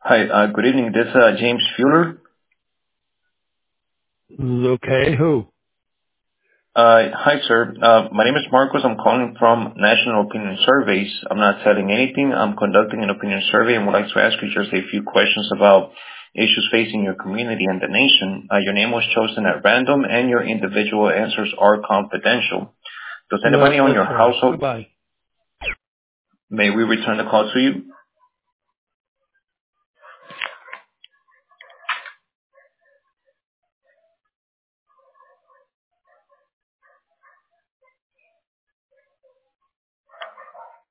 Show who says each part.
Speaker 1: Hi, good evening. This is James Fuller.
Speaker 2: Okay, who?
Speaker 1: Hi, sir. My name is Marcos. I'm calling from National Opinion Surveys. I'm not selling anything. I'm conducting an opinion survey and would like to ask you just a few questions about issues facing your community and the nation. Your name was chosen at random and your individual answers are confidential. Does
Speaker 2: No,
Speaker 1: anybody on
Speaker 2: that's
Speaker 1: your
Speaker 2: fine.
Speaker 1: household,
Speaker 2: Goodbye.
Speaker 1: may we return the call to you?